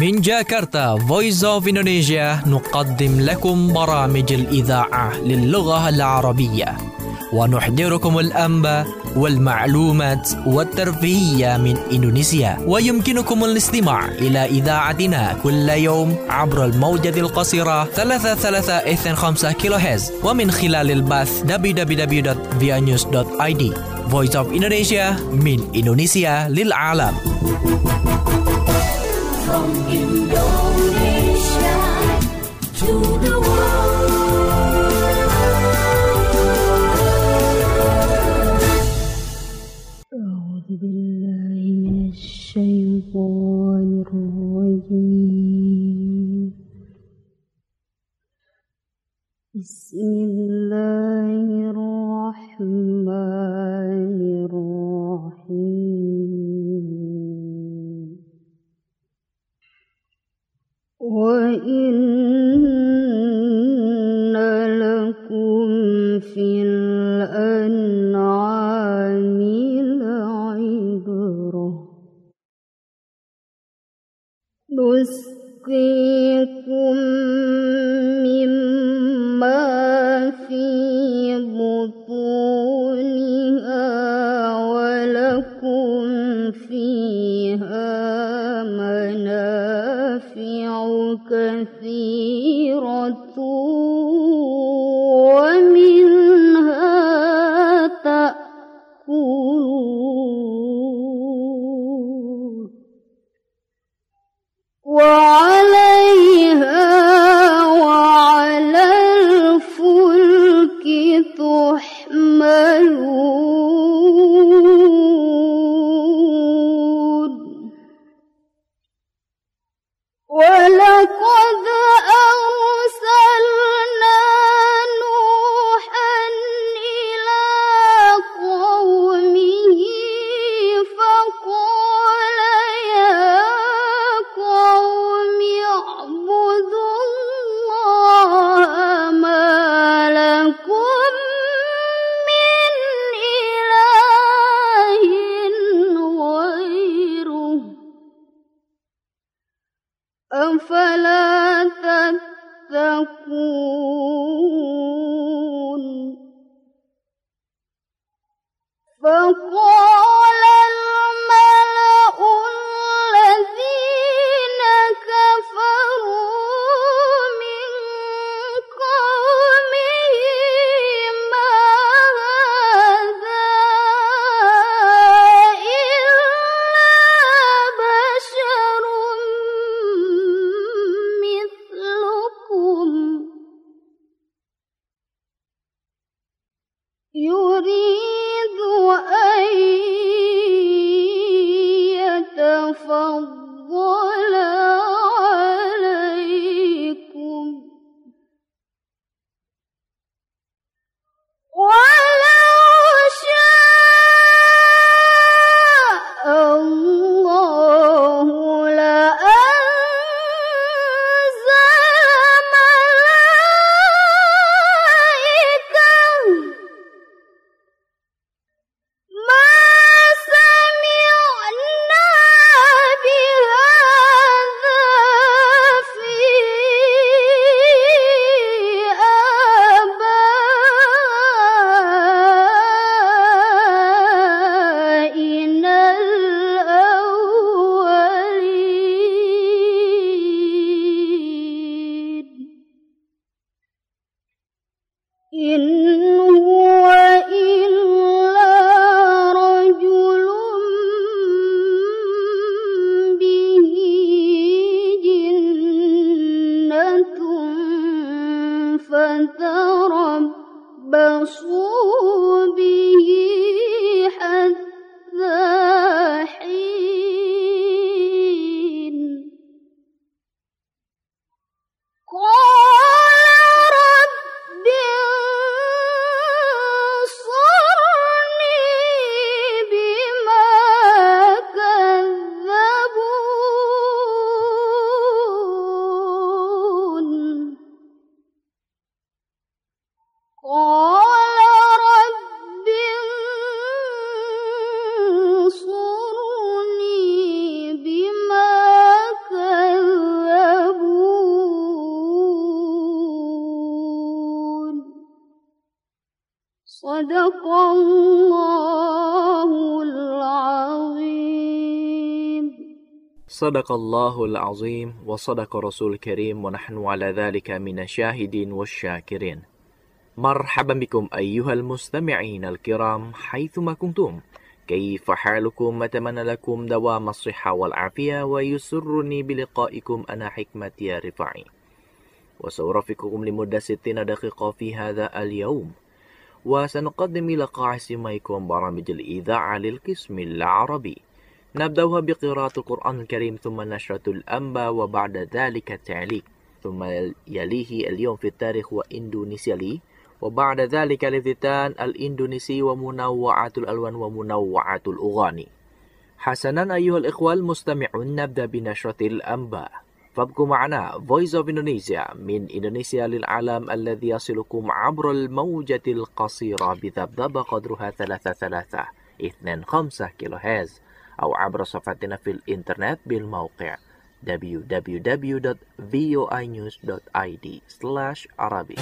من جاكرتا Voice of Indonesia نقدم لكم برامج الإذاعة للغة العربية ونحضركم الأنباء والمعلومات والترفيهية من إندونيسيا. ويمكنكم الاستماع إلى إذاعتنا كل يوم عبر الموجة القصيرة 3325 كيلوهرتز ومن خلال البث www.vianews.id. Voice of Indonesia من إندونيسيا للعالم. From Indonesia to the world. أعوذ بالله من الشيطان الرجيم. بسم الله الرحمن الرحيم. وَإِنَّ لَكُمْ فِي الْأَنْعَامِ لَعِبْرَةً نُسْقِيكُم مِّمَّا فِي بُطُونِهَا وَلَكُمْ فِيهَا منافع كثيرة ومنها تأكلون وعليها وعلى الفلك تحملون. ولقد أرسلنا نوحا إلى قومه فقال يا قوم اعبدوا الله ما لكم من إله غيره أفلا تتقون. فقال الملأ الذين كفروا من قومه ما هذا إلا بشر مثلكم يريد أن يتفضل عليكم ولو شاء الله لأنزل ملائكة ما سمعنا بهذا في آبائنا الأولين. إن هو إلا رجل به جنة فتربصوا به حتى حين. قال رب انصرني بما كذبون. قال صدق الله العظيم. صدق الله العظيم وصدق رسول الكريم ونحن على ذلك من الشاهدين والشاكرين. مرحبا بكم أيها المستمعين الكرام حيثما كنتم. كيف حالكم؟ أتمنى لكم دوام الصحة والعافية ويسرني بلقائكم أنا حكمة يا رفاعي وسأرافقكم لمدة 60 دقيقة في هذا اليوم وسنقدم لقاء سماعكم برامج الإذاعة للقسم العربي نبدأها بقراءة القرآن الكريم ثم نشرة الأنباء وبعد ذلك التعليق ثم يليه اليوم في التاريخ وإندونيسيا لي وبعد ذلك الافتتان الإندونيسي ومنوعات الألوان ومنوعات الأغاني. حسنا أيها الإخوة المستمعون نبدأ بنشرة الأنباء فابقوا معنا Voice of Indonesia من إندونيسيا للعالم الذي يصلكم عبر الموجة القصيرة بذبذبة قدرها 3.25 كيلو هرتز أو عبر صفحتنا في الإنترنت بالموقع www.voinews.id/Arabic.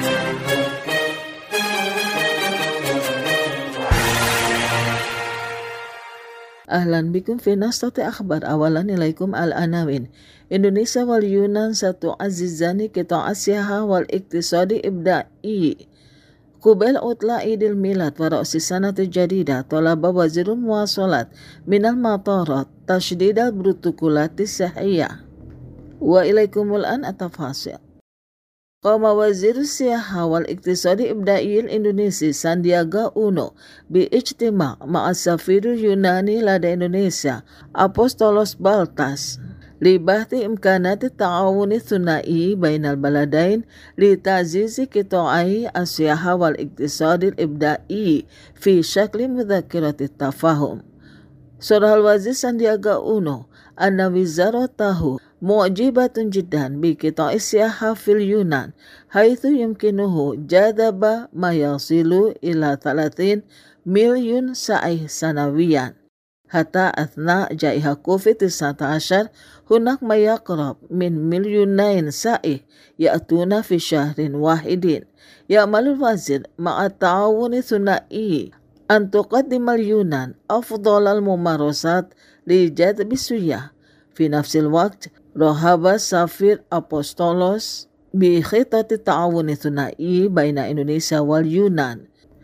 Ahlan bikum fi nasrati akhbar awalan ilaikum al-anawin. Indonesia wal Yunan ستعززان قطاع السياحة والاقتصاد إبداعي. قبل عطلة عيد الميلاد ورأس السنة الجديدة طلب وزير المواصلات من المطارات تشديد البروتوكولات الصحية. وإليكم الآن التفاصيل. قام وزير السياحة والاقتصاد الإبداعي الإندونيسي ساندياغا أونو باجتماع مع السفير اليوناني لدى إندونيسيا أبوستولوس بالتاس لبحث إمكانات التعاون الثنائي بين البلدين لتعزيز قطاعي السياحة والاقتصاد الإبداعي في شكل مذكرة التفاهم. صرح الوزير ساندياغا أونو أن وزارته معجبة جدا بقطاع السياحة في اليونان حيث يمكنه جذب ما يصل إلى 30 مليون سائح سنويا. حتى أثناء جائحة كوفيد-19 هناك ما يقرب من 2,000,000 سائح يأتون في شهر واحد. يعمل الوزير مع التعاون الثنائي أن تقدم اليونان أفضل الممارسات لجذب السياح. في نفس الوقت رحب السفير أبوستولوس بخطة التعاون الثنائي بين إندونيسيا واليونان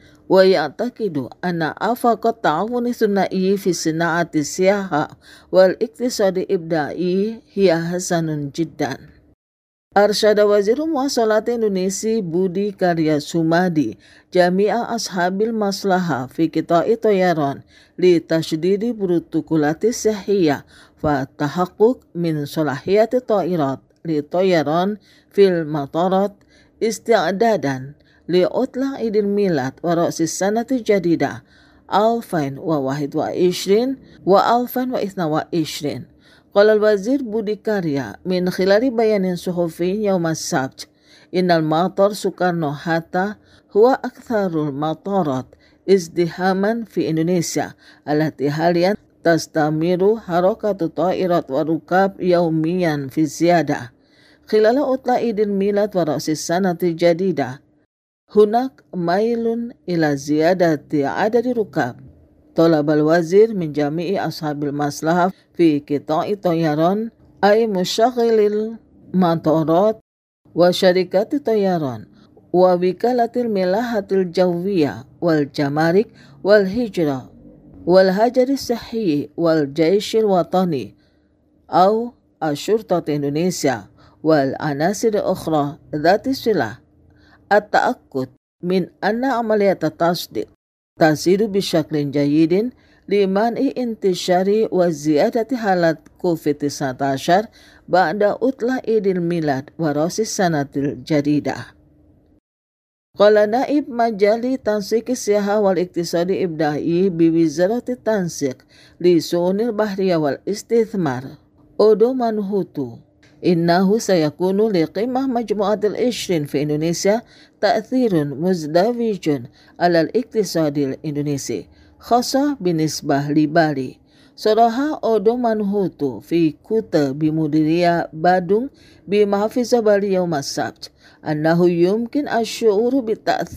ويعتقد أن آفاق التعاون الثنائي في صناعة السياحة والاقتصاد الإبداعي هي حسن جدا. أرشد وزير المواصلات الإندونيسي بودي كاريا سومادي جميع أصحاب المصلحة في قطاع الطيران لتشديد البروتوكولات الصحية والتحقق من صلاحية الطائرات للطيران في المطارات استعدادا لعطلة عيد الميلاد ورأس السنة الجديدة 2021 و2022. قال الوزير بودي كاريا من خلال بيان صحفي يوم السبت إن المطار سوكارنو هاتا هو أكثر المطارات ازدحاما في إندونيسيا التي حاليا تستمر حركة الطائرات والركاب يوميا في زيادة. خلال عطلة عيد الميلاد ورأس السنة الجديدة هناك ميل إلى زيادة عدد الركاب. طلب الوزير من جميع أصحاب المصلحة في قطاع الطيران أي مشغلي المطارات وشركات الطيران ووكالة الملاحة الجوية والجمارك والهجرة والهجر الصحي والجيش الوطني أو الشرطة إندونيسيا والعناصر الأخرى ذات الصلة التأكد من أن عملية التصديق تسير بشكل جيد لمنع انتشار وزيادة حالات كوفيد-19 بعد عطلة عيد الميلاد ورأس السنة الجديدة. قال نائب مجلس تنسيق السياحة والاقتصاد الإبداعي بوزارة التنسيق لشؤون البحرية والاستثمار أودو مانهوتو إنه سيكون لقمة مجموعة ال20 في إندونيسيا تأثير مزدوج على الاقتصاد الإندونيسي خاصة بالنسبة لبالي. صرح أودو مانهوتو في كتاب بمديرية بادung بمحافظة بالي يوم السبت أنه يمكن الشعور بالتأثير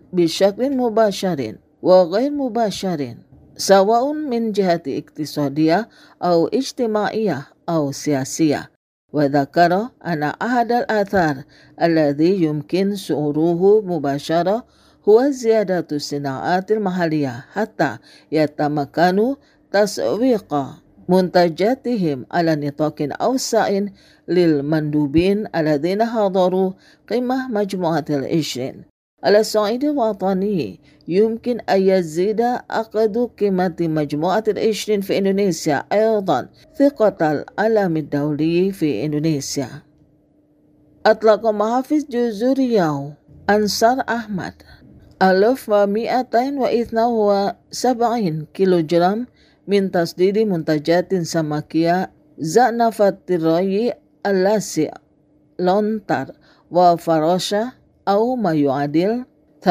bisyaklin mubasyarin wa ghair mubasyarin sawa'un min jihati iktisadiyah au ijtimaiyah au siyasiyah. Wa dzakara anna ahadal athar alladhi yumkin su'uruhu mubasyarah huwa ziyadatu sina'atil mahaliyah hatta yatamakanu taswiqa muntajatihim ala nitaqin awsa'in lil mandubin alladhina hadaru qimah majmu'atil 20. Ala sa'idil watani yumkin ayazida aqdu qimati majmu'atil 20 fi Indonesia aydan thiqatal alamid dawli fi Indonesia. Atlaqa mahafiz juzur Riau Ansar Ahmad 1272 kilogram min tasdidi muntajatin samakia za'nafat tirayi alasi lontar wa farasha au mayuadil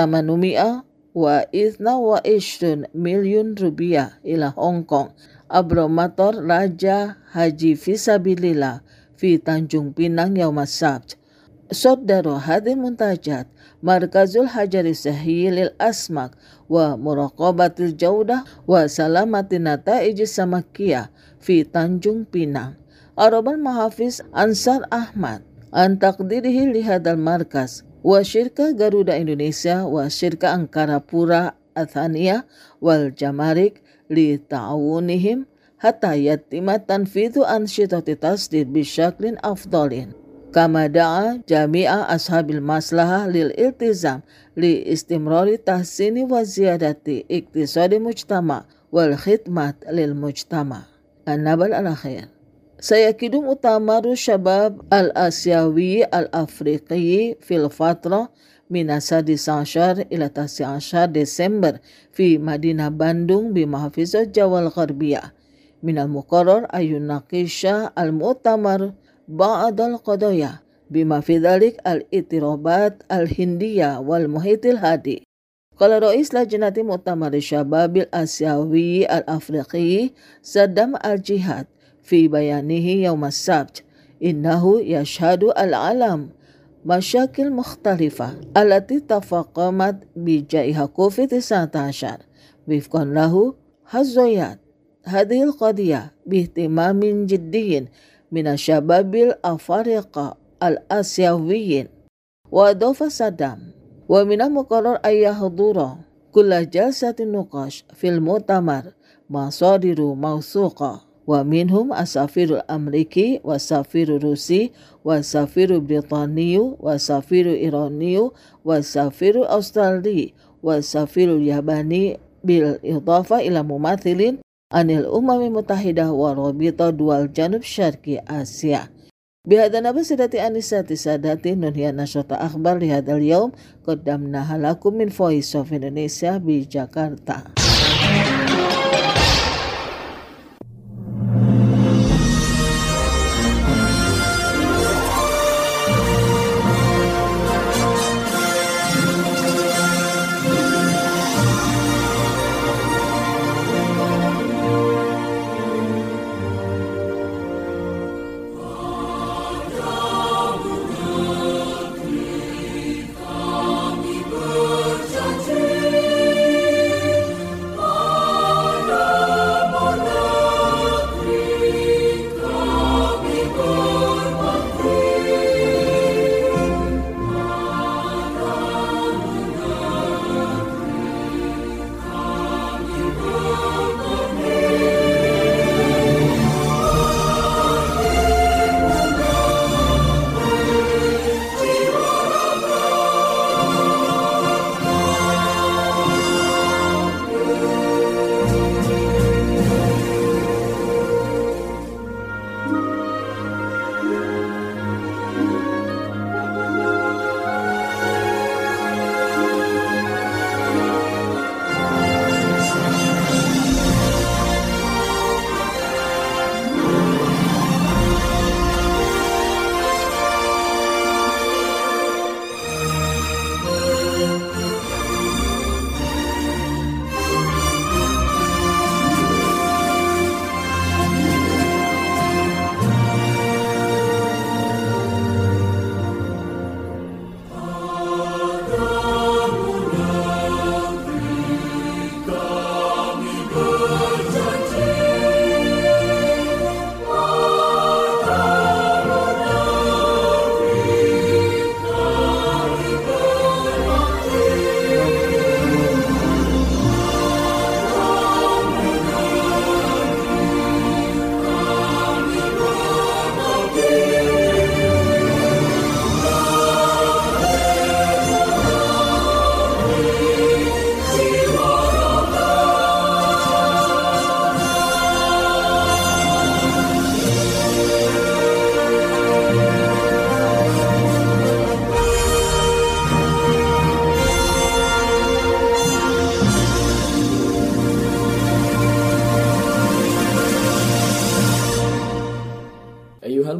822 million rupiah ila Hong Kong abromator Raja Haji Fisabilillah fi Tanjung Pinang yaumas sabt. Saudara hadil muntajat Markazul Hajari Sahih lil Asmak wa Muraqabatil Jaudah wa Salamatin Nata'ij Samakiyah fi Tanjung Pinang. Arabal Mahafiz Ansar Ahmad an taqdirihi li hadal markaz wa syirka Garuda Indonesia wa syirka Angkara Pura Athaniyah wal Jamarik li ta'awunihim hatta yatima tanfidhu ansyitati tasdid bisyaklin afdalin. Kama da'a jami'a ashabil maslahah lil iltizam li istimrari tahsini wa ziyadati iktisadi mujtama wal khidmat lil mujtama. An-Nabal al-Akhir. Sayakidum utamaru syabab al-Asyawi al-Afriqi fil fatra min asadis asyar ila tasi asyar Desember fi Madinah Bandung bi Mahfizat Jawal Gharbiyah. Minal muqarrar ayunaqisha al-mu'tamar ba'dal qadaya bima fi dhalik al-itirabat al-hindiyah wal muhitil hadi. Qala Rais Lajnati Mu'tamar Syababil Asyawi al-Afriqi Saddam al-Jihad fi bayanihi yaumas sabt innahu yashhadu al-alam masyakil mukhtalifah allati tafaqamat bi jaiha COVID-19 wifqan lahu hazzayat hadhil qadiyah bihtimamin jiddiyin minasyababil afariqa al-asyawiyin wa adofa Saddam wa minal muqarrar ayyahdura kulla jalsatin nuqash fil mu'tamar masadiru mawthuqa wa minhum asafirul Amriki wa safiru Rusi wa safiru Britaniyu wa safiru Iraniyu wa safiru Australi wa safiru Yabani bil idafa ila mumathilin anil umami mutahidah wa rabita dual janub syarqi Asia. Bihadana basidati anisati sadati nunhiya nasyata akhbar lihadal yaum qaddamna halakum min Voice of Indonesia bi Jakarta.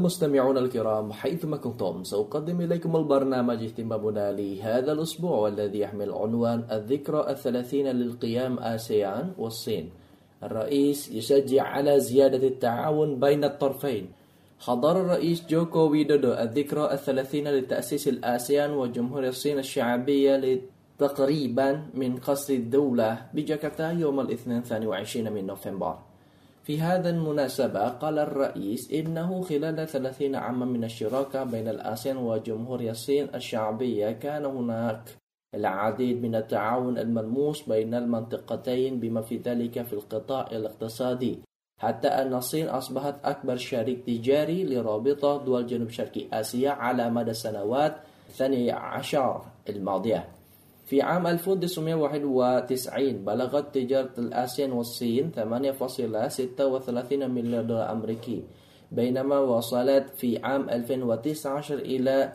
المستمعون الكرام حيثما كنتم، سأقدم إليكم البرنامج اهتمامنا لهذا الأسبوع والذي يحمل عنوان الذكرى 30 للقيام آسيان والصين. الرئيس يشجع على زيادة التعاون بين الطرفين. حضر الرئيس جوكو ويدودو الذكرى 30 لتأسيس الآسيان وجمهورية الصين الشعبية تقريبا من قصر الدولة بجاكرتا يوم الاثنين 22 من نوفمبر. في هذا المناسبة قال الرئيس إنه خلال 30 عاما من الشراكة بين الآسيان وجمهورية الصين الشعبية كان هناك العديد من التعاون الملموس بين المنطقتين بما في ذلك في القطاع الاقتصادي، حتى أن الصين أصبحت أكبر شريك تجاري لرابطة دول جنوب شرق آسيا على مدى السنوات 12 الماضية. في عام 1991 بلغت تجارة الآسيان والصين 8.36 مليار دولار أمريكي، بينما وصلت في عام 2019 إلى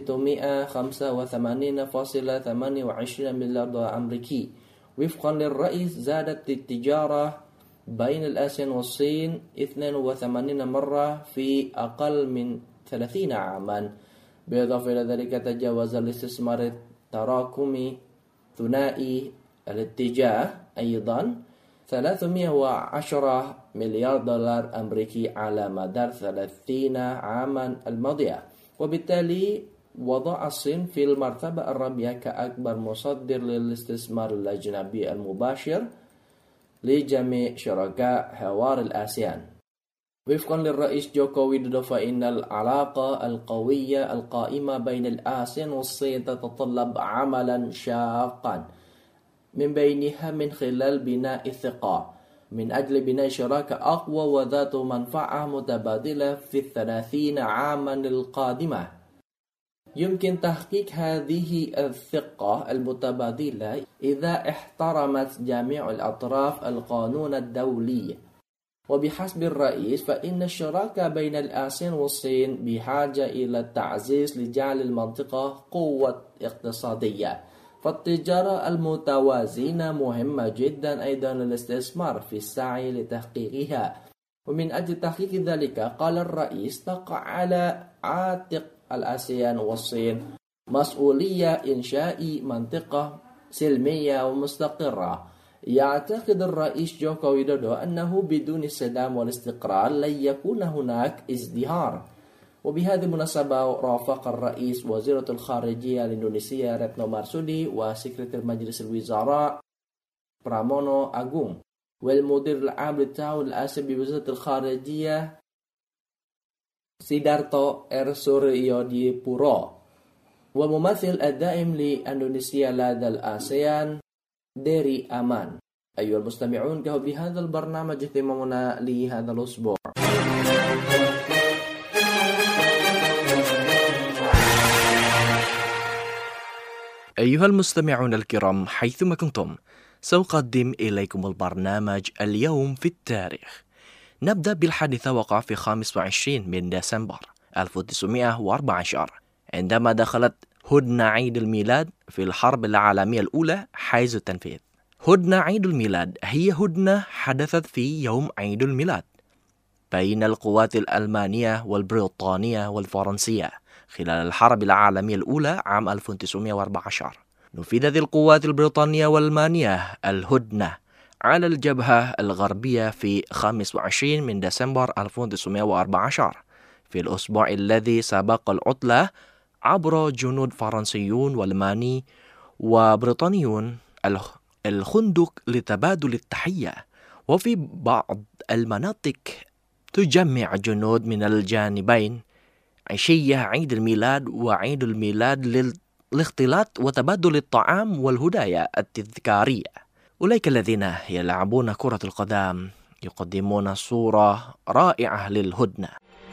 685.28 مليار دولار أمريكي. وفقا للرئيس زادت التجارة بين الآسيان والصين 82 مرة في أقل من 30 عاما. بالإضافة إلى ذلك تجاوز الاستثمار التراكمي ثنائي الاتجاه أيضا 310 مليار دولار أمريكي على مدار 30 عاما الماضية، وبالتالي وضع الصين في المرتبة الرابعة كأكبر مصدر للاستثمار الأجنبي المباشر لجميع شركاء حوار الآسيان. وفقا للرئيس جوكو ويدودو فإن العلاقة القوية القائمة بين الآسيان والصين تتطلب عملا شاقا، من بينها من خلال بناء الثقة من أجل بناء شراكة أقوى وذات منفعة متبادلة في 30 عاما القادمة. يمكن تحقيق هذه الثقة المتبادلة إذا احترمت جميع الأطراف القانون الدولي. وبحسب الرئيس فإن الشراكة بين الآسيان والصين بحاجة إلى التعزيز لجعل المنطقة قوة اقتصادية، فالتجارة المتوازنة مهمة جدا أيضا للاستثمار في السعي لتحقيقها. ومن أجل تحقيق ذلك قال الرئيس تقع على عاتق الآسيان والصين مسؤولية إنشاء منطقة سلمية ومستقرة. يعتقد الرئيس جوكو ويدودو أنه بدون السلام والاستقرار لن يكون هناك ازدهار. وبهذه المناسبة رافق الرئيس وزيرة الخارجية الإندونيسية رتنو مارسودي وسكرتير مجلس الوزراء برامونو أغوم والمدير العام للتعاون الآسيوي بوزارة الخارجية سيدارتو إرسوريوديبورو والممثل الدائم لإندونيسيا لدى الآسيان ديري أمان. أيها المستمعون، كهو بهذا البرنامج اهتمامنا لهذا الأسبوع. أيها المستمعون الكرام حيثما كنتم، سأقدم إليكم البرنامج اليوم في التاريخ. نبدأ بالحادثة وقع في 25 من ديسمبر 1914 عندما دخلت هدنة عيد الميلاد في الحرب العالمية الأولى حيز التنفيذ. هدنة عيد الميلاد هي هدنة حدثت في يوم عيد الميلاد بين القوات الألمانية والبريطانية والفرنسية خلال الحرب العالمية الأولى عام 1914. نفذت القوات البريطانية والألمانية الهدنة على الجبهة الغربية في 25 من ديسمبر 1914. في الأسبوع الذي سبق العطلة عبر جنود فرنسيون والماني وبريطانيون الخندق لتبادل التحية. وفي بعض المناطق تجمع جنود من الجانبين عشية عيد الميلاد وعيد الميلاد للاختلاط وتبادل الطعام والهدايا التذكارية. أولئك الذين يلعبون كرة القدم يقدمون صورة رائعة للهدنة.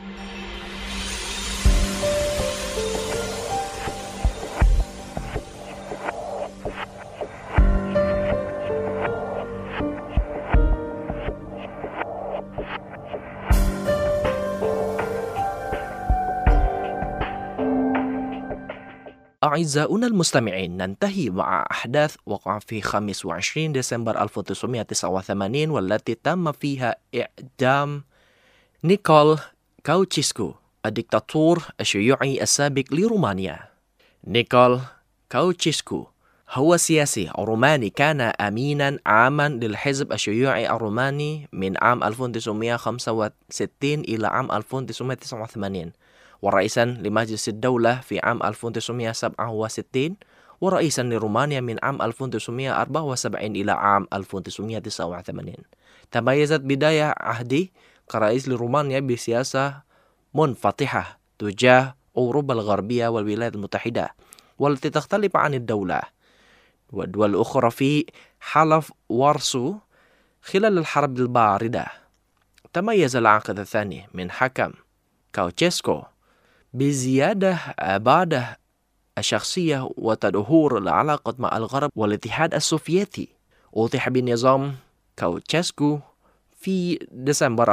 أعزائنا المستمعين، ننتهي مع أحداث وقع في 25 ديسمبر 1989 والتي تم فيها إعدام نيكول كاوتشيسكو الدكتاتور الشيوعي السابق لرومانيا. نيكول تشاوشيسكو هو سياسي روماني كان أمينا عاما للحزب الشيوعي الروماني من عام 1965 إلى عام 1989، ورئيسا لمجلس الدولة في عام 1967، ورئيسا لرومانيا من عام 1974 إلى عام 1989. تميزت بداية عهده كرئيس لرومانيا بسياسة منفتحة تجاه أوروبا الغربية والولايات المتحدة، والتي تختلف عن الدولة والدول الأخرى في حلف وارسو خلال الحرب الباردة. تميز العقد الثاني من حكم تشاوشيسكو بزيادة بعد الشخصية وتدهور العلاقة مع الغرب والاتحاد السوفيتي. أطيح بنظام تشاوشيسكو في ديسمبر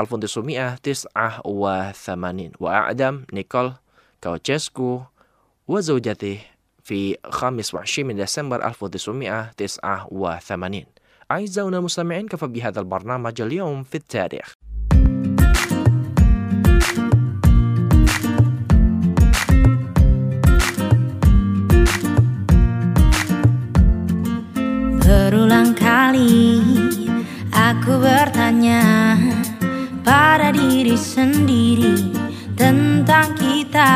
1989، وأعدم نيكول تشاوشيسكو وزوجته في 25 من ديسمبر 1989. أعزائنا المستمعين، كفى بهذا البرنامج اليوم في التاريخ. Berulang kali aku bertanya pada diri sendiri tentang kita.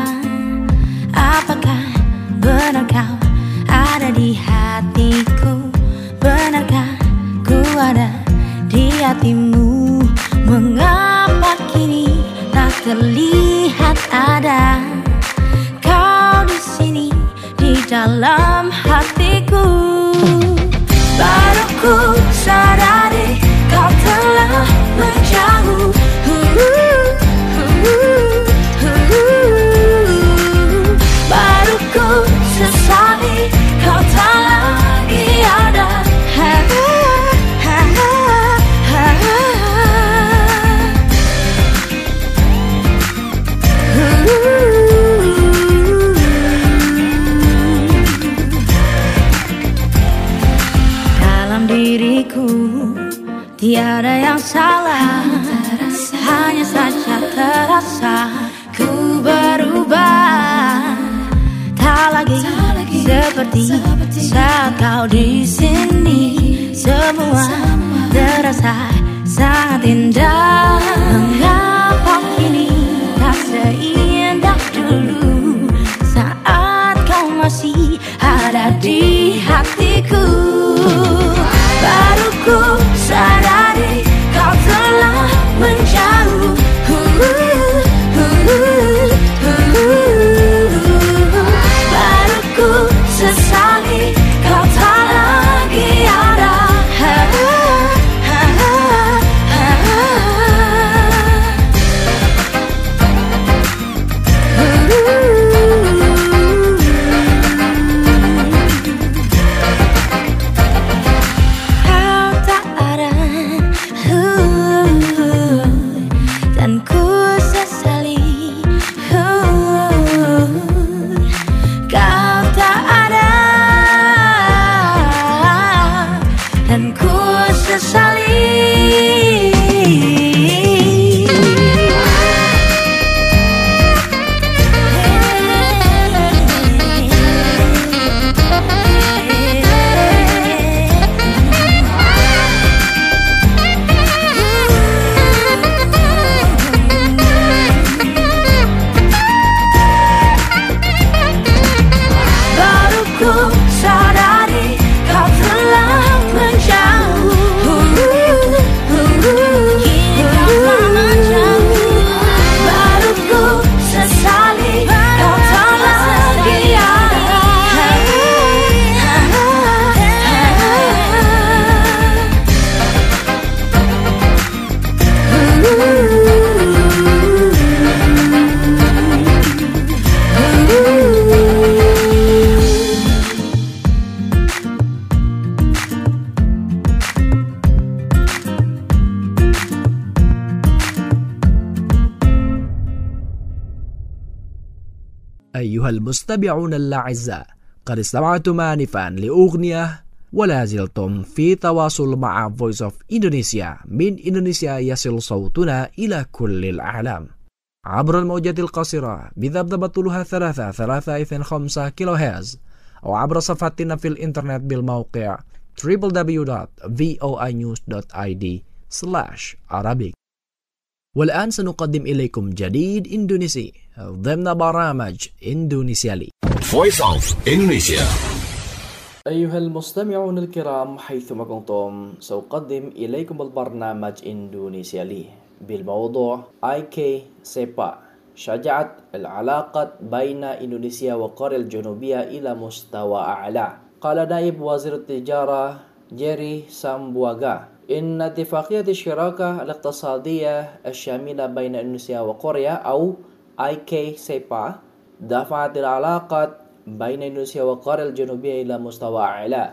Apakah benar kau ada di hatiku? Benarkah ku ada di hatimu? Mengapa kini tak terlihat ada kau di sini di dalam hatiku? Baru ku sadari kau telah menjauh. Baru ku sesali kau tak lagi ada. Diriku tiada yang salah, hanya saja terasa ku berubah. Tak lagi seperti saat kau di sini. Semua terasa sangat indah. Mengapa kini tak seindah dulu saat kau masih ada di hatiku? Baru ku sadari kau telah menjauh. Baru ku sesali kau tak lagi ada. أيها المستمعون الأعزاء، قد استمعتم آنفا لأغنية ولا زلتم في تواصل مع Voice of Indonesia. من إندونيسيا يصل صوتنا إلى كل العالم. عبر الموجات القصيرة بذبذبة طولها 3.5 كيلوهرتز أو عبر صفحتنا في الإنترنت بالموقع www.voinews.id/Arabic. والآن سنقدم إليكم جديد إندونيسي ضمن برامج إندونيسيالي. Voice of Indonesia. أيها المستمعون الكرام حيثما كنتم، سأقدم إليكم البرنامج إندونيسيالي بالموضوع IK SEPA، شجعت العلاقة بين إندونيسيا وكوريا الجنوبية إلى مستوى أعلى. قال نائب وزير التجارة جيري سامبواغا إن اتفاقية الشراكة الاقتصادية الشاملة بين إندونيسيا وكوريا أو IK SEPA دفعت العلاقة بين إندونيسيا وكوريا الجنوبية إلى مستوى أعلى.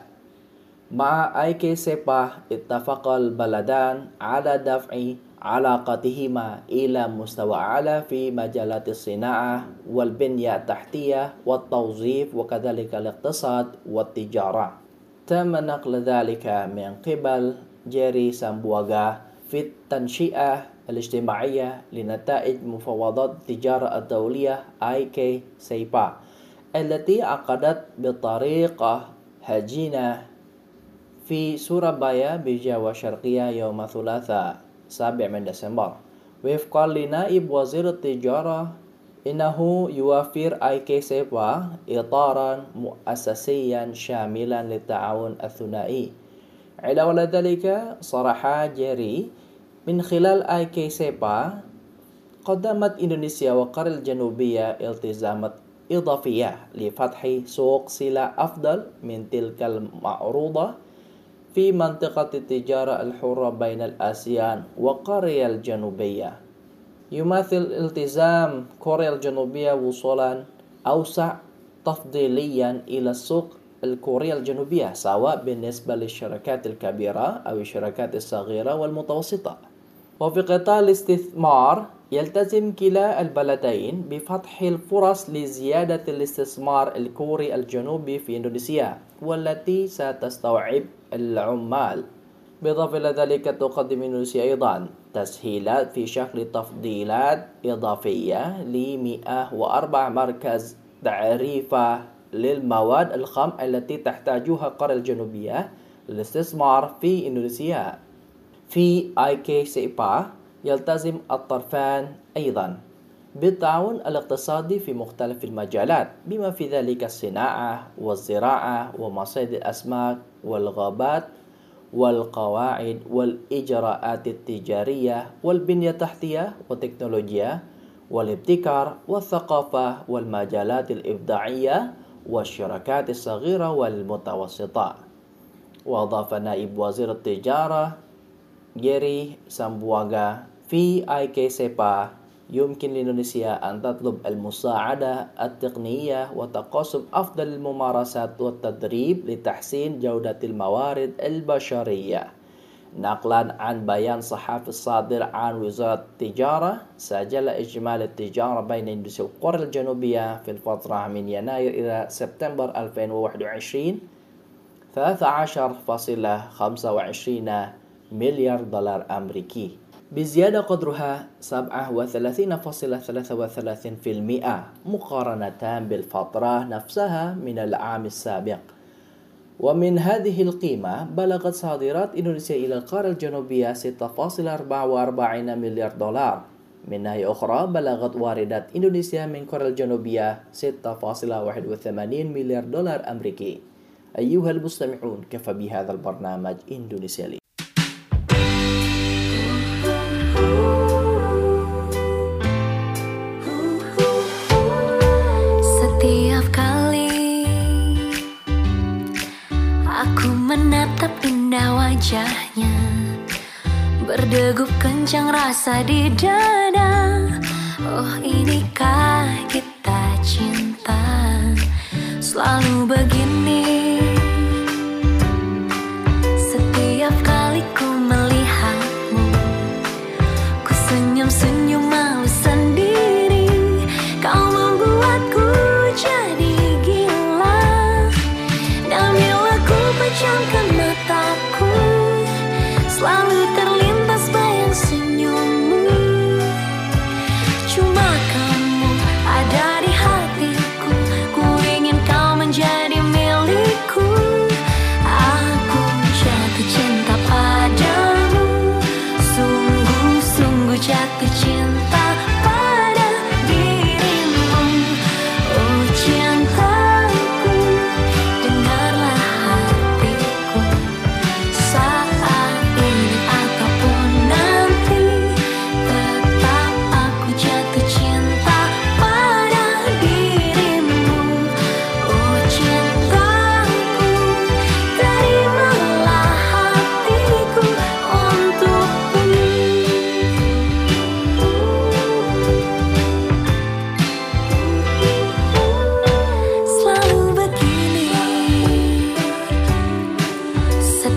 مع IK SEPA اتفق البلدان على دفع علاقتهما إلى مستوى أعلى في مجالات الصناعة والبنية التحتية والتوظيف وكذلك الاقتصاد والتجارة. تم نقل ذلك من قبل جيري سامبواغا في التنشئة الاجتماعية لنتائج مفاوضات التجارة الدولية IK SEPA التي عقدت بطريقة هجينة في سورابايا بجاوة الشرقية يوم الثلاثاء 7 ديسمبر. وفقا لنائب وزير التجارة إنه يوفر IK SEPA إطارا مؤسسيا شاملا للتعاون الثنائي. علاوة على ذلك صرح جيري من خلال IK SEPA قدمت إندونيسيا وكوريا الجنوبية التزامات إضافية لفتح سوق سلع أفضل من تلك المعروضة في منطقة التجارة الحرة بين الآسيان وكوريا الجنوبية. يمثل التزام كوريا الجنوبية وصولا أوسع تفضيليا إلى السوق الكورية الجنوبية، سواء بالنسبة للشركات الكبيرة أو الشركات الصغيرة والمتوسطة. وفي قطاع الاستثمار يلتزم كلا البلدين بفتح الفرص لزيادة الاستثمار الكوري الجنوبي في إندونيسيا والتي ستستوعب العمال. بالإضافة إلى ذلك تقدم إندونيسيا أيضا تسهيلات في شكل تفضيلات إضافية ل104 مركز تعريفة للمواد الخام التي تحتاجها كوريا الجنوبية للاستثمار في إندونيسيا. في IK SEPA يلتزم الطرفان أيضا بالتعاون الاقتصادي في مختلف المجالات بما في ذلك الصناعة والزراعة ومصيد الأسماك والغابات والقواعد والإجراءات التجارية والبنية التحتية والتكنولوجيا والابتكار والثقافة والمجالات الإبداعية والشركات الصغيرة والمتوسطة. وأضاف نائب وزير التجارة جيري سامبواغا في IK SEPA يمكن لإندونيسيا أن تطلب المساعدة التقنية وتقاسم أفضل الممارسات والتدريب لتحسين جودة الموارد البشرية. نقلا عن بيان صحفي الصادر عن وزارة التجارة، سجل إجمالي التجارة بين إندونيسيا وكوريا الجنوبية في الفترة من يناير إلى سبتمبر 2021 $13.25 مليار أمريكي، بزيادة قدرها 37.33% مقارنة بالفترة نفسها من العام السابق. ومن هذه القيمة بلغت صادرات إندونيسيا إلى كوريا الجنوبية $6.44 مليار. من ناحية أخرى بلغت واردات إندونيسيا من كوريا الجنوبية $6.81 مليار أمريكي. أيها المستمعون، كفى بهذا البرنامج إندونيسيالي. Setiap kali aku menatap indah wajahnya, berdegup kencang rasa di dada. Oh, inikah kita cinta selalu begini? Setiap kali ku melihatmu, ku senyum-senyum malu sendiri. Kau membuatku jadi gila, dan bila ku pejamkan mataku, selalu terlintas bayang senyummu. Cuma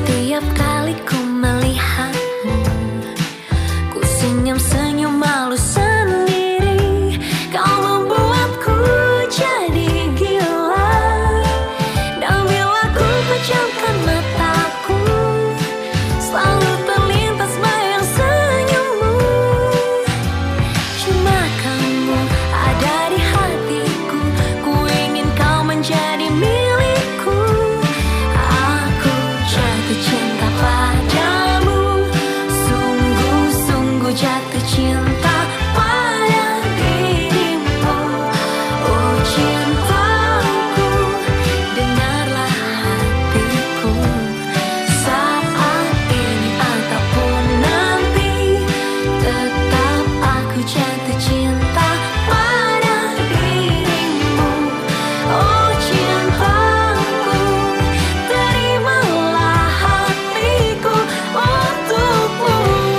Setiap kali ku melihatmu, ku senyum-senyum malu sendiri. Kau membuatku jadi gila. Dan bila ku pejamkan mataku, selalu terlintas bayang senyummu. Cuma kamu ada di hatiku, ku ingin kau menjadi milikku. Aku jatuh cinta padamu, sungguh-sungguh jatuh cinta pada dirimu. Oh cintaku, dengarlah hatiku. Saat ini ataupun nanti, tetap aku jatuh cinta pada dirimu. Oh cintaku, terimalah hatiku untukmu.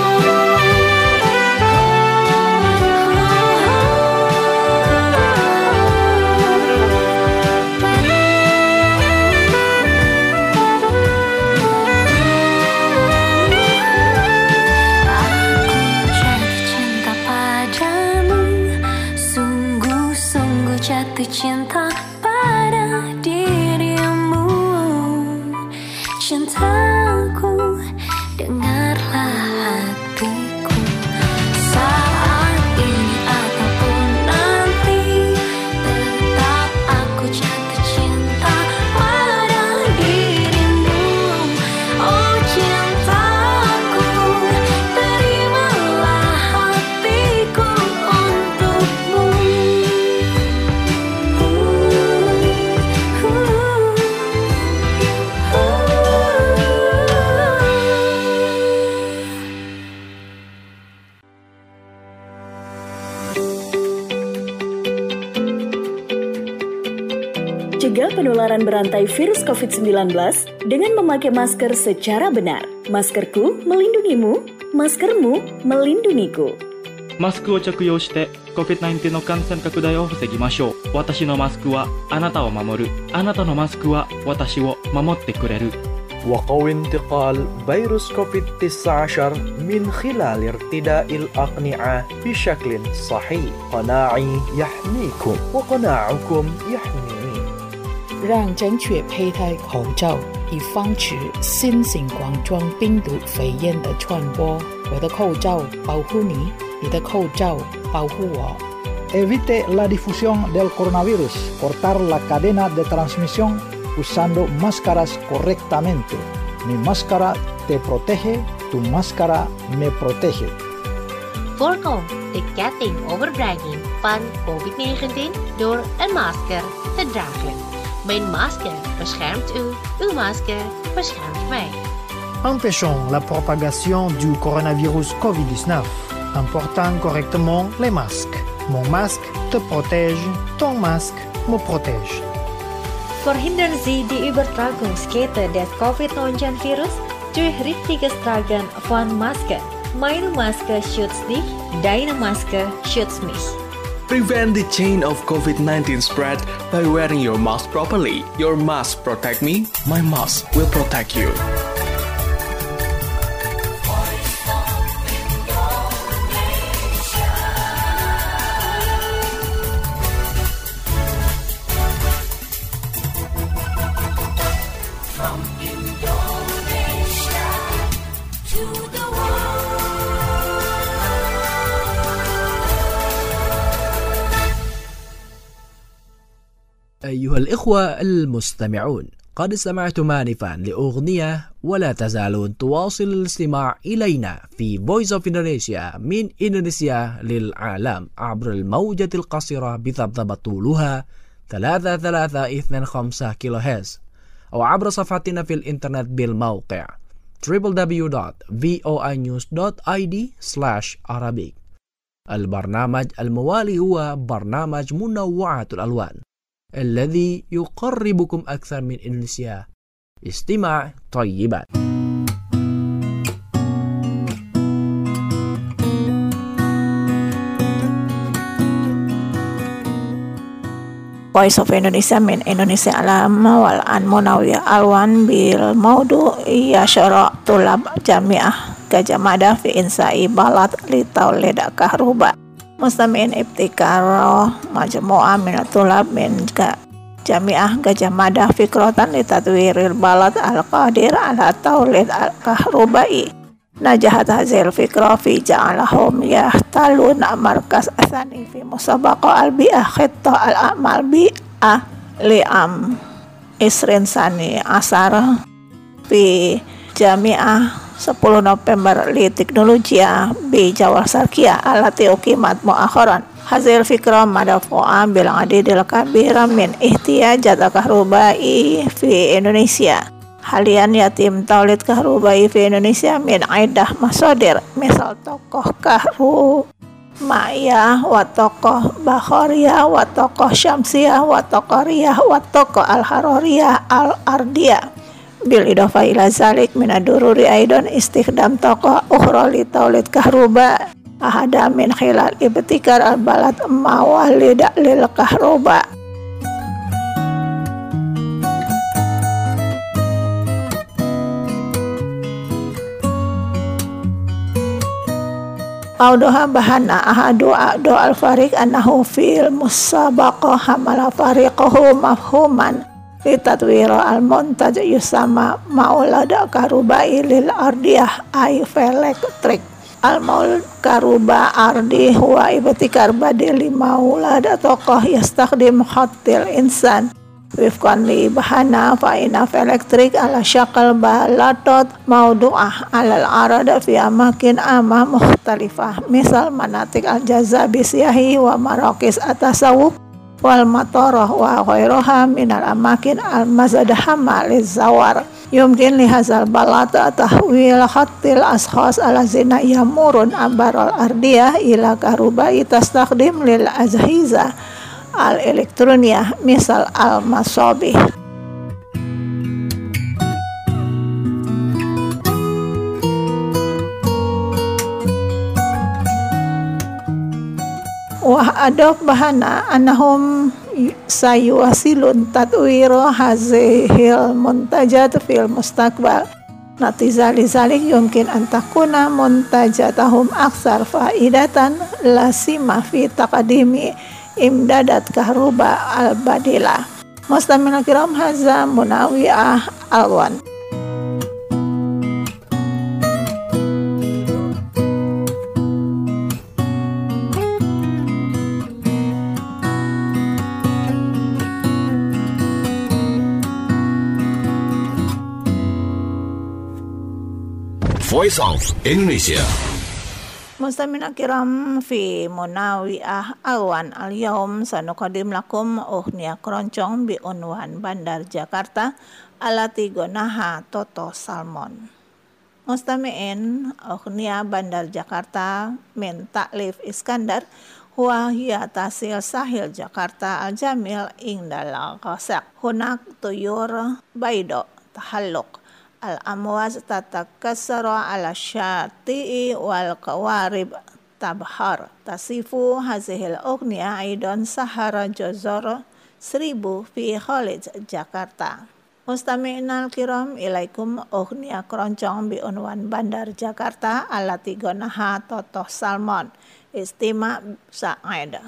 Aku jatuh cinta padamu, sungguh-sungguh jatuh cinta pada dirimu. Cintaku, dengarlah hatiku. Saat ini ataupun nanti, tetap aku jatuh cinta pada dirimu. Oh cintaku, terimalah hatiku untukmu. Cegah penularan berantai virus COVID-19 dengan memakai masker secara benar. Maskerku melindungimu, maskermu melindungiku. マスクを着用して COVID-19 の感染拡大を防ぎましょう。私のマスクはあなたを守る。あなたのマスクは私を守ってくれる。 وقوي انتقال فيروس كوفيد-19 من خلال ارتداء الأقنعة بشكل صحيح. قناعي يحميكم وقناعكم يحميني. 让正确佩戴口罩，以防止新型冠状病毒肺炎的传播。我的口罩保护你，你的口罩保护我。 Evite la difusión del coronavirus. Cortar la cadena de transmisión usando máscaras correctamente. Mi máscara te protege, tu máscara me protege. Voorkom de ketting overbrenging van COVID-19 door een masker te dragen. Mijn masker beschermt u, uw masker beschermt mij. Empêchons la propagation du coronavirus COVID-19 en portant correctement les masques. Mon masque te protège, ton masque me protège. Verhindern Sie die Übertragungskette des COVID-19-Virus durch richtiges Tragen von Maske. Meine Maske schützt dich, deine Maske schützt mich. Prevent the chain of COVID-19 spread by wearing your mask properly. Your mask protect me, my mask will protect you. أيها الإخوة المستمعون، قد استمعتم آنفا لأغنية ولا تزالون تواصل الاستماع إلينا في Voice of Indonesia من إندونيسيا للعالم عبر الموجة القصيرة بذبذب طولها 3325 كيلوهرتز أو عبر صفحتنا في الإنترنت بالموقع www.voinews.id/Arabic. البرنامج الموالي هو برنامج منوعات الألوان الذي يقربكم أكثر من إندونيسيا. استماع طيبا. Voice of Indonesia min Indonesia alam wal an Munawiyah alwan bil maudu yashara tulab jami'ah Gajah Mada fi insai balat li taulid kahruba mustami'in ibtikaro majmu'ah min tulab min jami'ah Gajah Mada fikratan li tadwiril balat al-qadir ala taulid al-kahrubai najahat hazil fikra fi ja'alahum yahtaluna markas asani fi musabaqa al-bi'ah khitta al-amal bi'ah li'am isrin sani asar fi jami'ah 10 November li teknologia bi Jawal Sarkia alati ukimat mu'akharan hazil fikra madafu'a bil adidil kabira min ihtiyajat kahrubai fi Indonesia. Halian yatim taulid kahrubai fi Indonesia min aidah masodir misal tokoh kahruma'iyah wa tokoh bakhoriyah wa tokoh syamsiyah wa tokoh riyah wa tokoh al-haroriyah al-ardiyah bil idofa ila zalik minadururi aidon istikhdam tokoh ukhra li taulid kahruba ahada min khilal ibtikar al-balad mawalida lil kahruba. Audoha bahana ahadu a'do al-fariq annahu fil musabaqah hamala fariqahu mafhuman litatwira al-montaj yusama maulada karubai lil ardiyah ay elektrik al-maul karuba ardi huwa ibtikar badili maulada tokoh yastakhdim khatil insan wifkan li bahana fa'ina elektrik ala syakal balatot maudu'ah alal arada fi amakin amah mukhtalifah misal manatik al-jaza bisyahi wa marakis atasawuk wal matoroh wa khairoha minal amakin al-mazadahama lizawar yumkin lihazal balata tahwil khatil ashkhas ala zina yamurun abarol ardiyah ila karubai tastakdim lil azhiza al-elektroniyah misal al-masobih. Wah adab bahana anahum sayuwasilun tatwiro hazihil muntajat fil mustaqbal natizali zalik yumkin antakuna muntajatahum aksar faidatan lasima fi taqadimi imdadat kahruba al-badila mustamina kiram haza Munawiyah alwan. Voice of Indonesia. Mustamina kiram fi Munawiyah alwan al-yawm sanuqadim lakum uhniya keroncong bi unwan Bandar Jakarta alati gonaha Toto Salmon. Mustami'in uhniya Bandar Jakarta min taklif Iskandar huwa hiya tasil sahil Jakarta al-jamil ingdal qasak hunak tuyur baido tahalluk al-amwaz tatakassara ala syati'i wal qawarib tabhar tasifu hazihil ughniya aidan sahara jazar 1000 fi Khalid Jakarta. Mustami'inal kiram ilaikum ughniya keroncong bi unwan Bandar Jakarta alati gonaha Toto Salmon istima sa'id.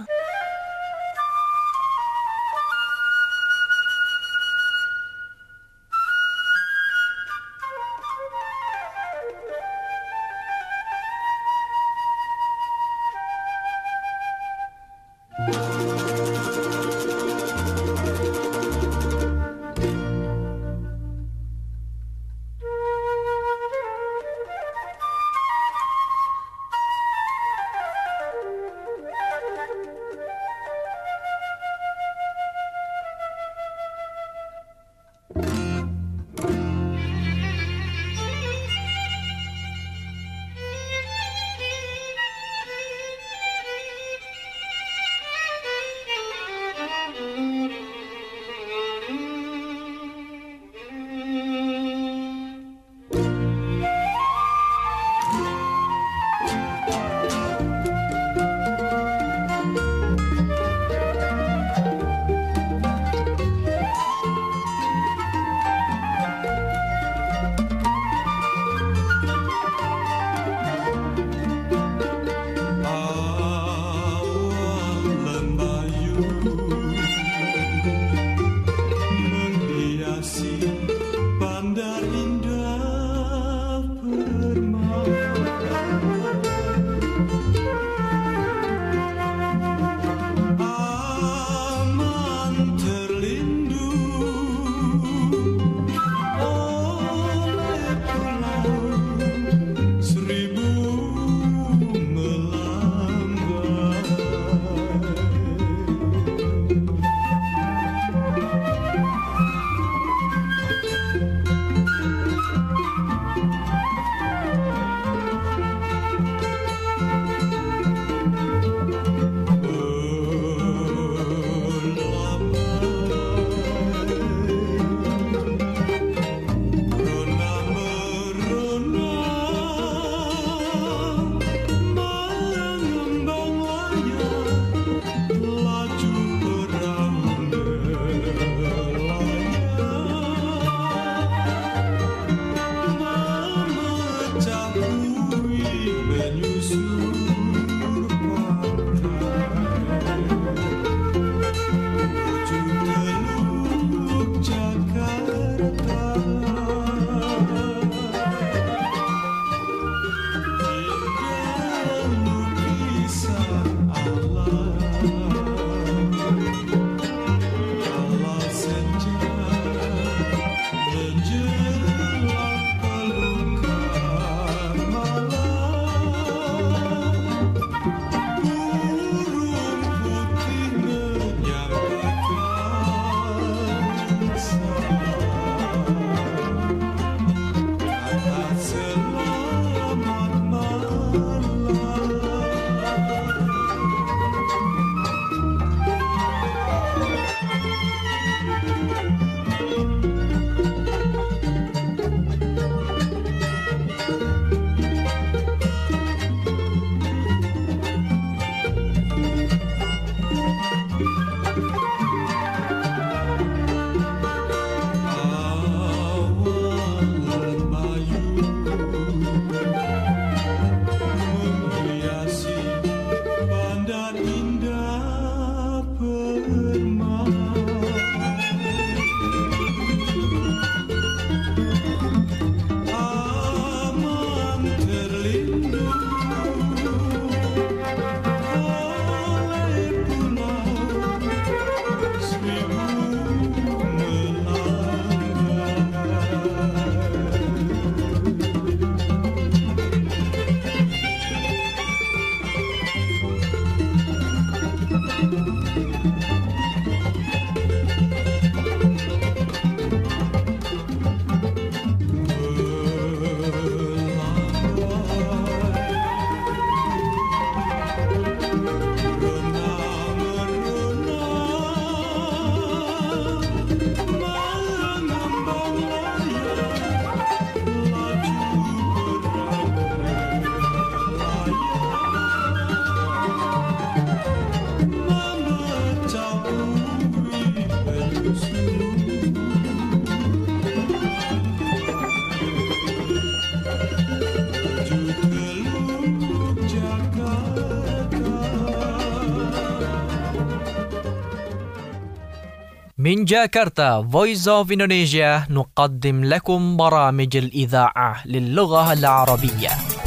من جاكرتا Voice of Indonesia نقدم لكم برامج الإذاعة للغة العربية.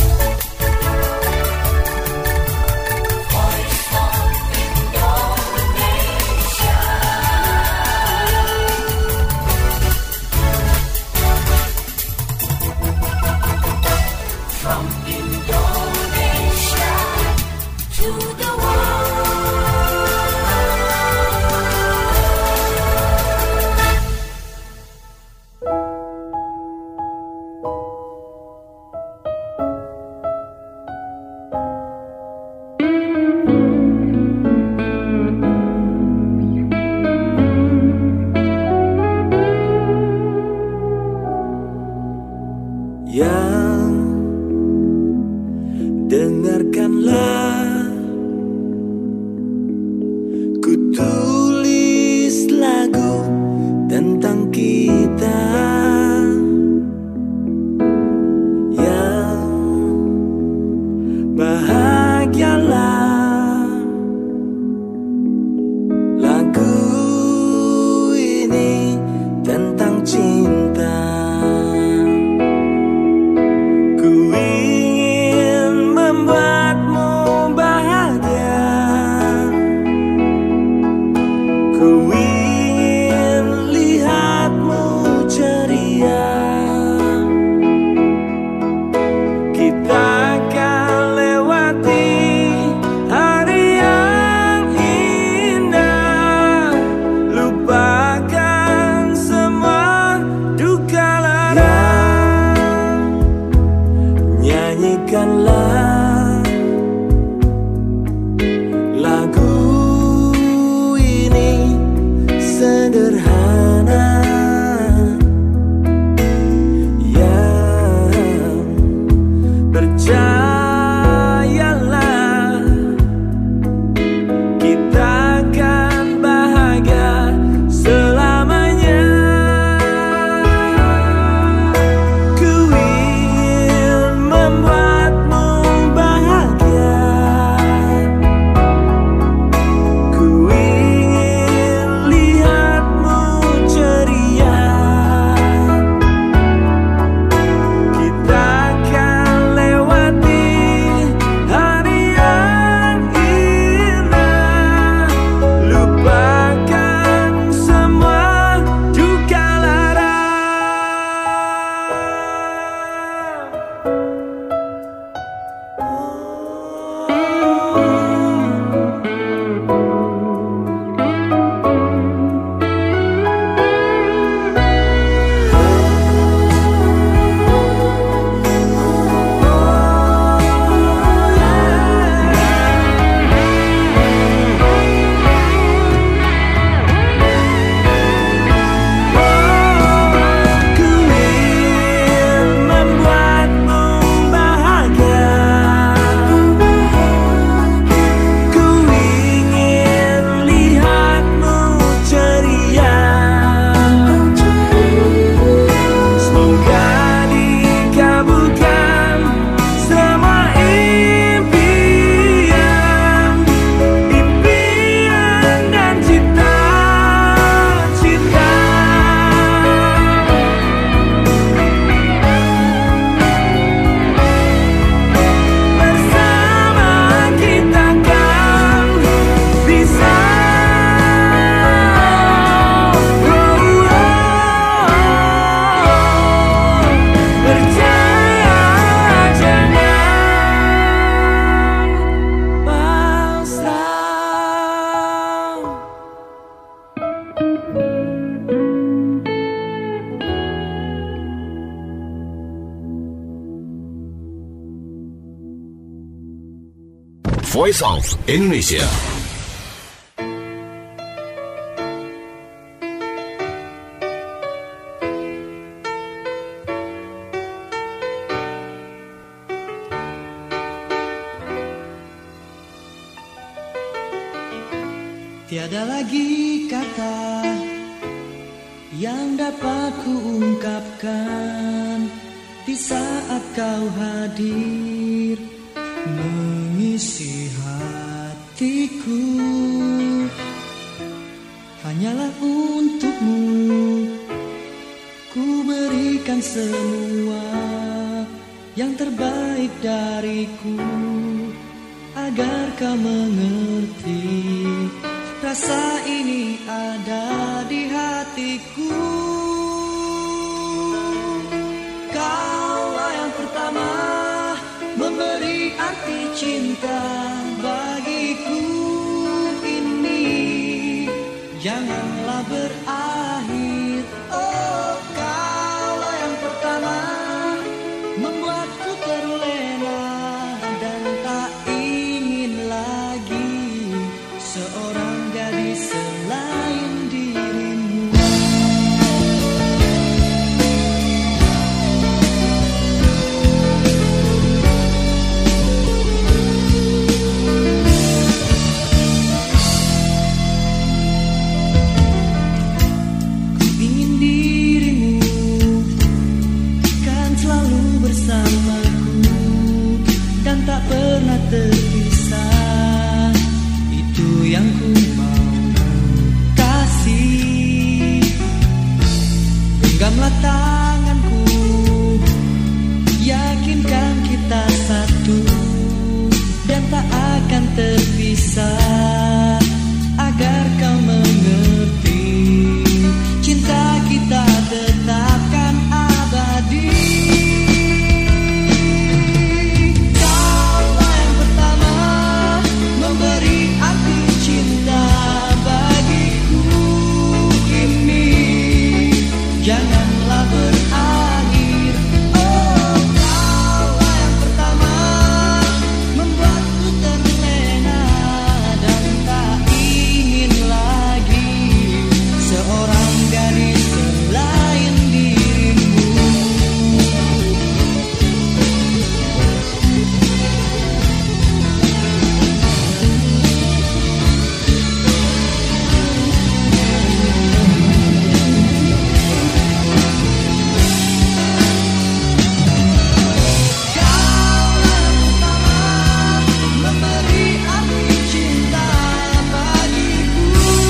From Indonesia to the dengarkanlah, ku tulis lagu tentang kita yang bahagialah. Lagu ini tentang cinta. Voice of Indonesia. Tiada lagi kata yang dapat kuungkapkan di saat kau hadir mengisi hatiku. Hanyalah untuk berikan semua yang terbaik dariku, agar kau mengerti rasa ini ada di hatiku. Kaulah yang pertama memberi arti cinta bagiku ini, janganlah berakhir. Oh, kaulah yang pertama membuatku terlena dan tak ingin lagi seorang gadis selain dirimu. Ingin dirimu kan selalu bersamaku dan tak pernah terpisah. Itu yang ku mau kasih. Genggamlah tanganku, yakinkan kita satu dan tak akan terpisah, agar kau mengerti cinta kita tetapkan abadi. Kaulah yang pertama memberi arti cinta bagiku ini, janganlah berakhir. Oh, kaulah yang pertama membuatku terlena dan tak ingin lagi seorang gadis selain dirimu. Memberi arti cinta bagiku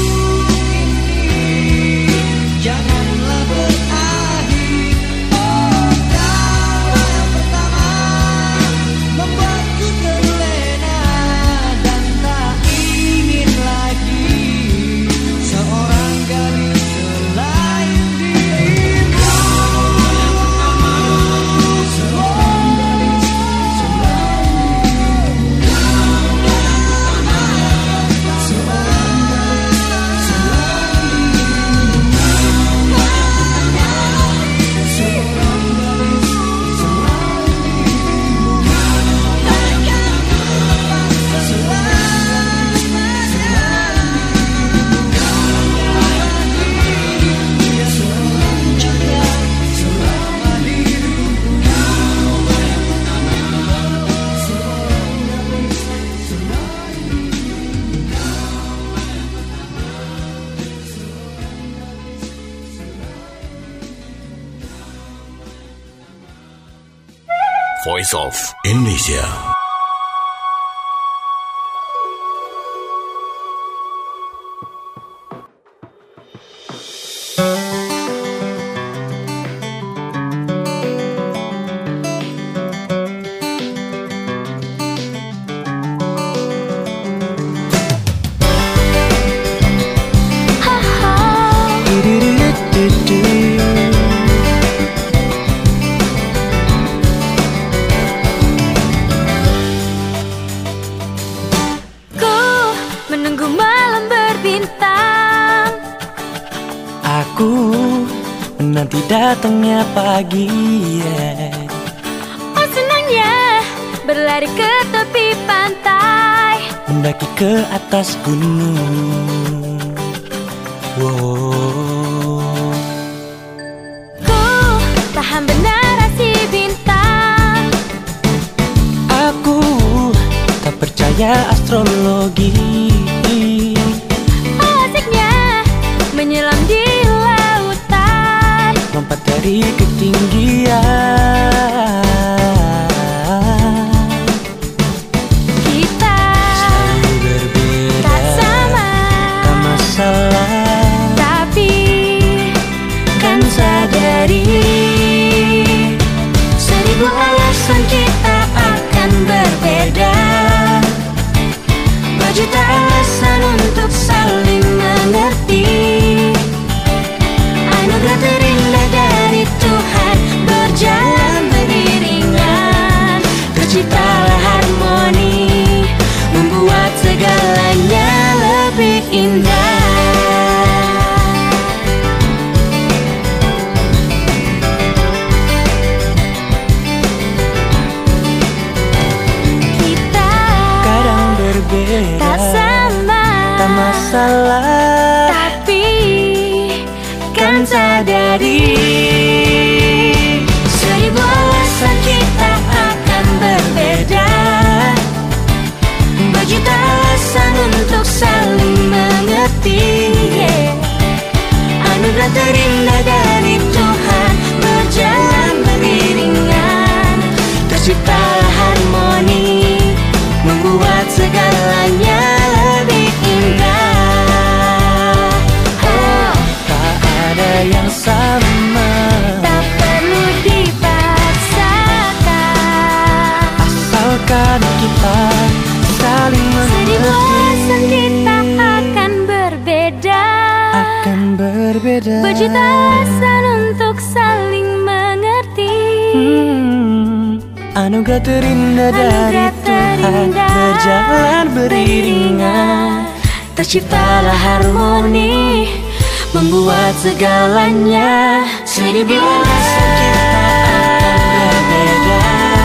ini, janganlah berakhir. Oh, kaulah yang pertama membuatku terlena dan tak ingin lagi seorang gadis selain dirimu. Voice of Indonesia. Menunggu malam berbintang, Aku menanti datangnya pagi, oh senangnya berlari ke tepi pantai, mendaki ke atas gunung. Wow. ku tahan benar si bintang. Aku tak percaya astrologi. Oh asiknya menyelam di lautan, lompat dari ketinggian. kita Selalu berbeda, tak sama, tak masalah. tapi kan sadari salah, tapi kan sadari 1000 alasan kita akan berbeda, berjuta alasan untuk saling mengerti. Anugerah terindah dari Tuhan berjalan beriringan, terciptalah harmoni, membuat segalanya lebih indah. tak ada yang sama, Tak perlu dipaksakan, asalkan kita saling 1000 alasan mengerti. kita akan berbeda, berjuta alasan untuk saling mengerti. Anugerah terindah dari Tuhan berjalan beriringan, terciptalah harmoni, membuat segalanya 1000 alasan kita akan berbeda,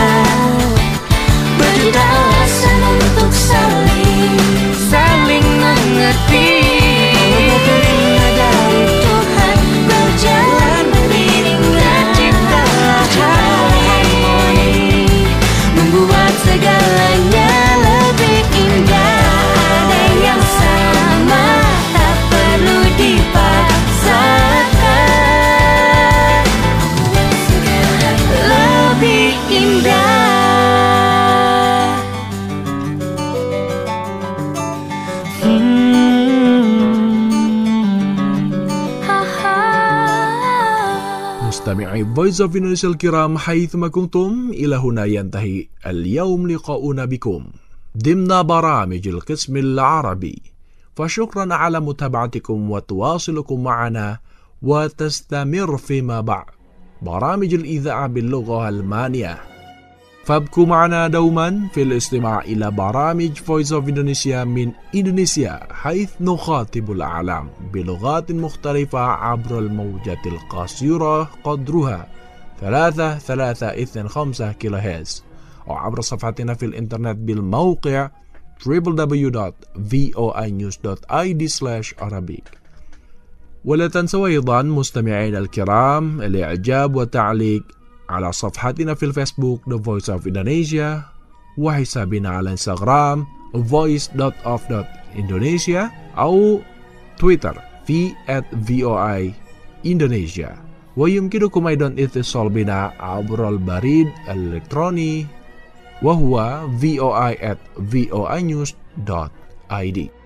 berjuta alasan untuk saling mengerti. Anugerah terindah dari Tuhan berjalan beriringan, terciptalah harmoni, membuat segalanya lebih indah. Ada yang sama, tak perlu dipaksakan, lebih indah. مستمعي Voice of Indonesia الكرام حيثما كنتم، إلى هنا ينتهي اليوم لقاؤنا بكم ضمن برامج القسم العربي، فشكرا على متابعتكم وتواصلكم معنا، وتستمر فيما بعد برامج الإذاعة باللغة الألمانية. فابقوا معنا دوما في الاستماع إلى برامج Voice of Indonesia من إندونيسيا، حيث نخاطب العالم بلغات مختلفة عبر الموجات القصيرة قدرها 3325 كيلوهرتز، أو عبر صفحتنا في الإنترنت بالموقع www.voinews.id/Arabic. ولا تنسوا أيضا مستمعينا الكرام الإعجاب والتعليق على صفحتنا في الفيسبوك The Voice of Indonesia، وحسابنا على انستغرام voice.of.indonesia، أو تويتر في @voi Indonesia. ويمكنكم أيضا الاتصال بنا عبر البريد الإلكتروني وهو voi@voinews.id.